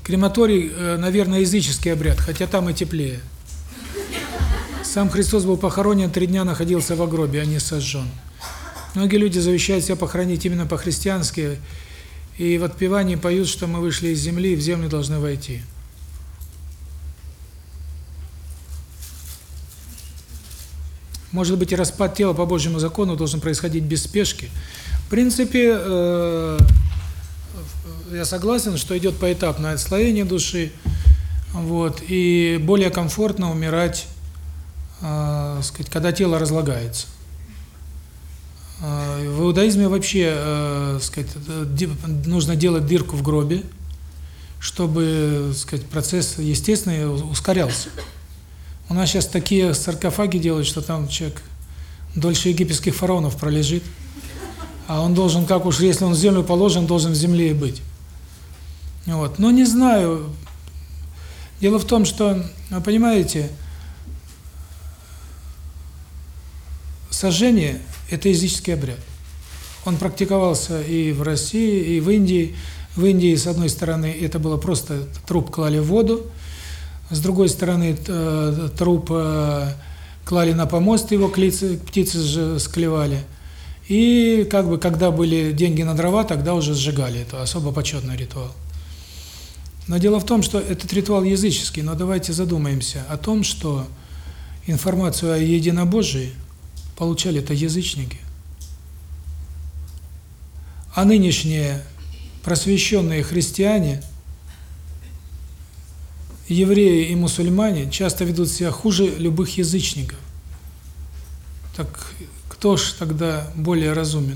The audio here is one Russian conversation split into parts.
Крематорий, наверное, языческий обряд, хотя там и теплее. Сам Христос был похоронен, 3 дня находился в гробе, а не сожжен. Многие люди завещают себя похоронить именно по-христиански, и в отпевании поют, что мы вышли из земли и в землю должны войти. Может быть, и распад тела по Божьему закону должен происходить без спешки. В принципе, я согласен, что идет поэтапное отслоение души, вот, и более комфортно умирать, сказать, когда тело разлагается. В иудаизме вообще, сказать, нужно делать дырку в гробе, чтобы, сказать, процесс естественный ускорялся. У нас сейчас такие саркофаги делают, что там человек дольше египетских фараонов пролежит, а он должен, как уж, если он в землю положен, должен в земле и быть. Вот. Но не знаю. Дело в том, что, вы понимаете, сожжение – это языческий обряд. Он практиковался и в России, и в Индии. В Индии, с одной стороны, это было просто труп клали в воду, с другой стороны, труп клали на помост, его птицы склевали. И как бы, когда были деньги на дрова, тогда уже сжигали. Это особо почетный ритуал. Но дело в том, что этот ритуал языческий, но давайте задумаемся о том, что информацию о единобожии получали-то язычники. А нынешние просвещенные христиане, евреи и мусульмане часто ведут себя хуже любых язычников. Так кто ж тогда более разумен?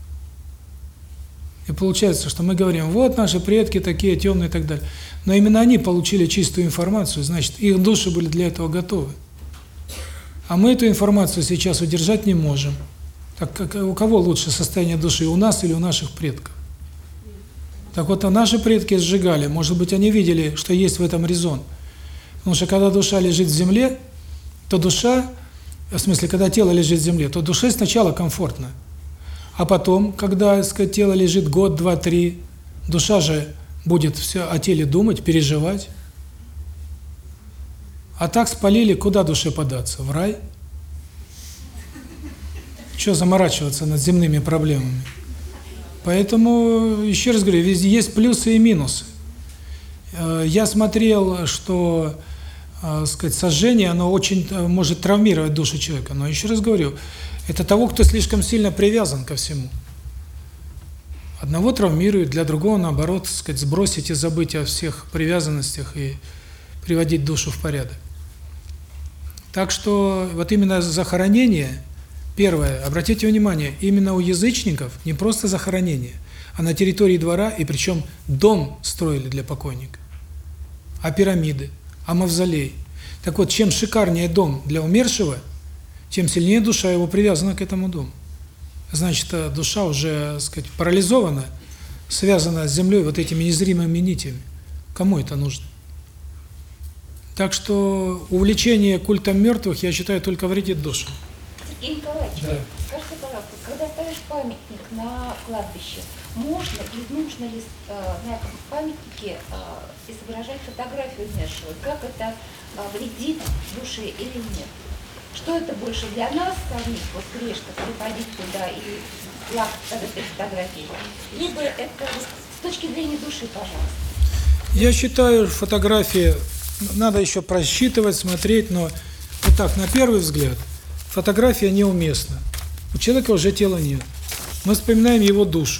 И получается, что мы говорим, вот наши предки такие темные и так далее. Но именно они получили чистую информацию, значит, их души были для этого готовы. А мы эту информацию сейчас удержать не можем. Так как у кого лучше состояние души, у нас или у наших предков? Так вот, наши предки сжигали, может быть, они видели, что есть в этом резон. Потому что когда душа лежит в земле, то душа, в смысле, когда тело лежит в земле, то душе сначала комфортно. А потом, когда, так сказать, тело лежит год, 2, 3, душа же будет все о теле думать, переживать. А так спалили, куда душе податься? В рай? Что заморачиваться над земными проблемами? Поэтому, еще раз говорю, везде есть плюсы и минусы. Я смотрел, что, сказать, сожжение, оно очень может травмировать душу человека. Но еще раз говорю, это того, кто слишком сильно привязан ко всему. Одного травмирует, для другого, наоборот, сказать, сбросить и забыть о всех привязанностях и приводить душу в порядок. Так что вот именно захоронение, первое, обратите внимание, именно у язычников не просто захоронение, а на территории двора, и причем дом строили для покойника, а пирамиды, а мавзолей. Так вот, чем шикарнее дом для умершего, тем сильнее душа его привязана к этому дому. Значит, душа уже, так сказать, парализована, связана с землей вот этими незримыми нитями. Кому это нужно? Так что увлечение культом мертвых, я считаю, только вредит душе. Сергей Николаевич, да. скажите, пожалуйста, когда ставишь памятник на кладбище, можно или нужно ли на этом памятнике изображать фотографию умершего? Как это вредит душе или нет? Что это больше для нас самих, вот грешных, приходить туда и плакать от этой фотографии? Либо это с точки зрения души, пожалуйста? Я считаю, фотографии надо еще просчитывать, смотреть, но вот так, на первый взгляд, фотография неуместна. У человека уже тела нет. Мы вспоминаем его душу.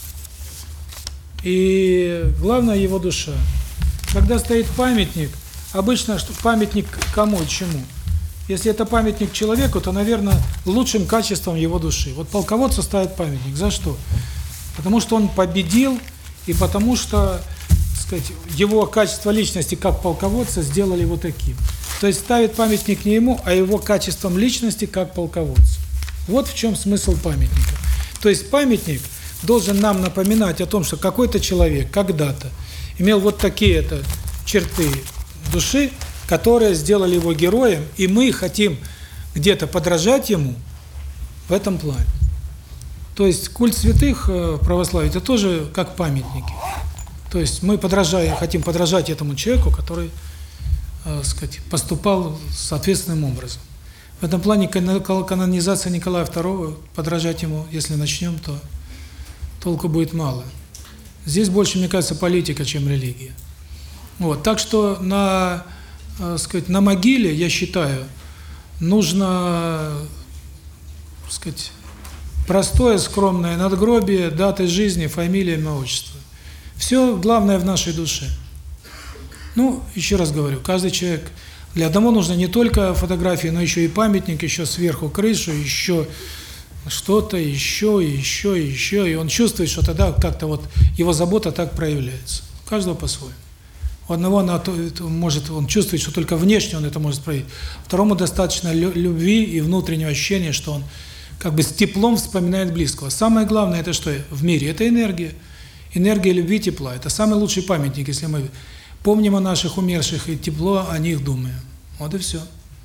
И главное его душа. Когда стоит памятник, обычно памятник кому и чему? Если это памятник человеку, то, наверное, лучшим качеством его души. Вот полководцу ставят памятник. За что? Потому что он победил, и потому что, так сказать, его качество личности как полководца сделали вот таким. То есть ставит памятник не ему, а его качеством личности как полководца. Вот в чем смысл памятника. То есть памятник должен нам напоминать о том, что какой-то человек когда-то имел вот такие-то черты души, которые сделали его героем, и мы хотим где-то подражать ему в этом плане. То есть культ святых православия – это тоже как памятники. То есть мы хотим подражать этому человеку, который, сказать, поступал соответственным образом. В этом плане канонизация Николая II, подражать ему, если начнем, то толку будет мало. Здесь больше, мне кажется, политика, чем религия. Вот, так что на могиле, я считаю, нужно, сказать, простое, скромное надгробие, даты жизни, фамилия, имя, отчество. Все главное в нашей душе. Ну, еще раз говорю, каждый человек, для одного нужно не только фотографии, но еще и памятник, еще сверху крышу, еще что-то, еще, и он чувствует, что тогда как-то вот его забота так проявляется. У каждого по-своему. У одного он чувствует, что только внешне он это может проявить. Второму достаточно любви и внутреннего ощущения, что он как бы с теплом вспоминает близкого. Самое главное, это что в мире? Это энергия. Энергия любви, тепла. Это самый лучший памятник, если мы помним о наших умерших и тепло о них думаем. Вот и все.